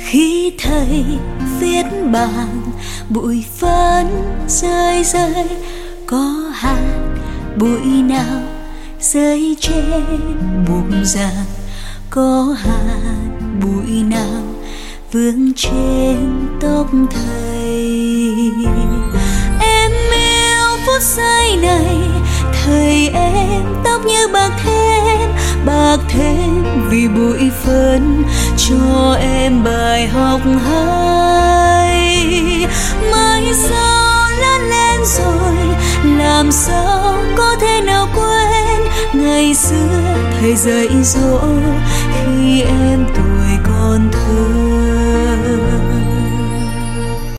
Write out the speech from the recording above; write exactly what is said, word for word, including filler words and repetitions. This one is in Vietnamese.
Khi thầy viết bàn bụi phấn rơi rơi, có hạt bụi nào rơi trên bục giảng, có hạt bụi nào vương trên tóc thầy. Em yêu phút giây này, thầy em tóc như bạc thêm, bạc thêm vì bụi phấn cho em bài học hay. Mai sau lớn lên rồi, làm sao có thể nào quên ngày xưa thầy dạy dỗ khi em tuổi còn thơ.